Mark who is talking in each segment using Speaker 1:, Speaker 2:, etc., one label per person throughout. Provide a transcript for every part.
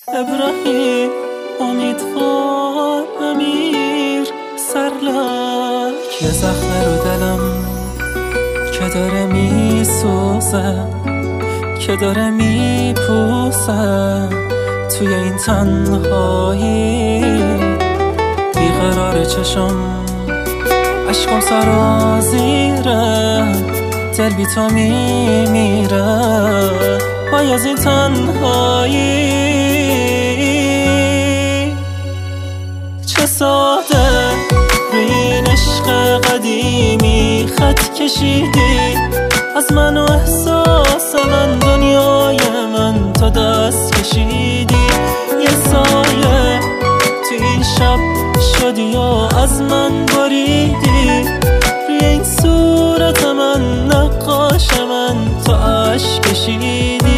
Speaker 1: ابراهیم امیدوار امیر سرلک، یه زخم رو دلم که داره میسوزه، که داره میپوسه توی این تنهایی. بیقرار چشم عشقم سرازیره، دل بی تو میمیره وای از این تنهایی. چه ساده روی این عشق قدیمی خط کشیدی از من و احساس من، دنیای من تو دست کشیدی. یه سایه تو این شب شدی و از من بریدی، روی این صورت من نقاش من تو عشق کشیدی.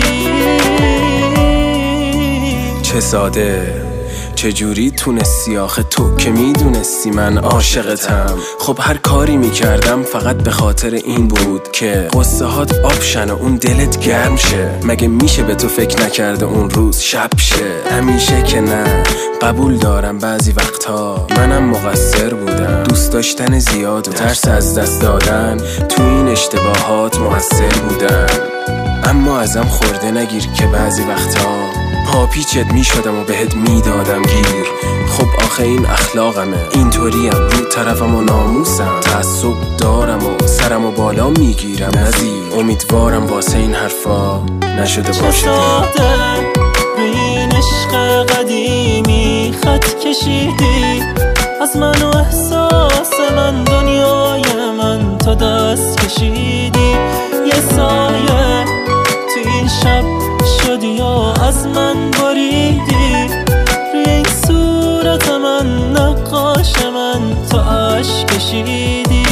Speaker 2: چه ساده چجوری تونستی آخه تو که میدونستی من عاشقتم. خب هر کاری میکردم فقط به خاطر این بود که قصه هات آب شن و اون دلت گرم شه. مگه میشه به تو فکر نکرده اون روز شب شه؟ همیشه که نه، قبول دارم بعضی وقتها منم مقصر بودم، دوست داشتن زیاد و ترس از دست دادن تو این اشتباهات مقصر بودم. اما ازم خورده نگیر که بعضی وقتها پاپیچت میشدم و بهت میدادم گیر. خب آخه این اخلاقمه، اینطوریم، رو طرفم و ناموسم، تعصب دارم و سرم و بالا میگیرم نزیر. امیدوارم واسه این حرفا نشده باشه.
Speaker 1: چه ساده روی این عشق قدیمی خط کشیدی از من و احساس من، دنیای من تو دست کشیدی. یه سایه تو این شب شدی و از من بریدی، روی این صورت من نقاش من تو عشق کشیدی.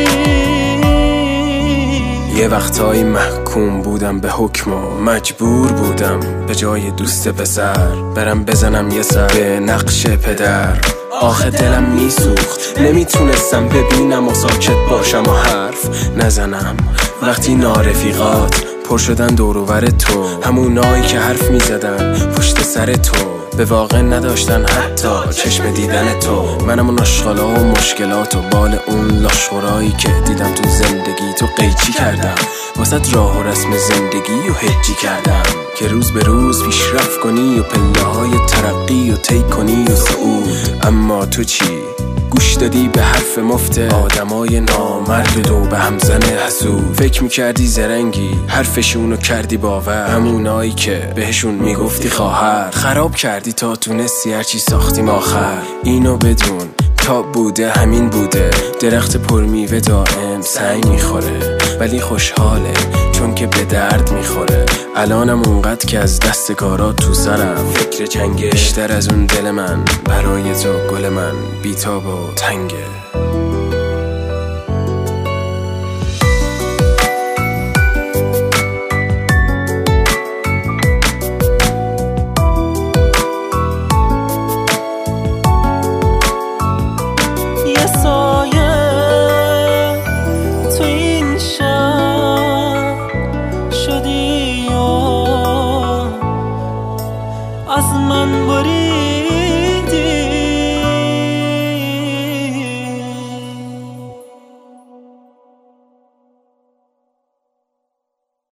Speaker 2: یه وقتایی محکوم بودم به حکم و مجبور بودم به جای دوست پسر برم بزنم یه سر به نقش پدر. آخه دلم میسوخت، نمیتونستم ببینم و ساکت باشم و حرف نزنم وقتی نارفیقات پر شدن دوروبر تو، همونایی که حرف میزدن پشت سر تو، به واقع نداشتن حتی چشم دیدن تو. منم اون اشغالا و مشکلات و بال اون لاشخورایی که دیدم تو زندگی تو قیچی کردم، واسه راه و رسم زندگی و هجی کردم که روز به روز پیشرفت کنی و پله های ترقی و طی کنی و صعود. اما تو چی؟ گوش دادی به حرف مفت آدمای نامرد و به همزن حسود. فکر میکردی زرنگی، حرفشونو کردی باور، همونایی که بهشون میگفتی خواهر. خراب کردی تا تونستی هرچی ساختیم آخر. اینو بدون تا بوده همین بوده، درخت پرمیوه دائم سنگ میخوره ولی خوشحاله چون که به درد میخوره. الانم اونقدر که از دست کارات تو سرم فکر جنگه، بیشتر از اون دل من برای تو گل من بیتاب و تنگه.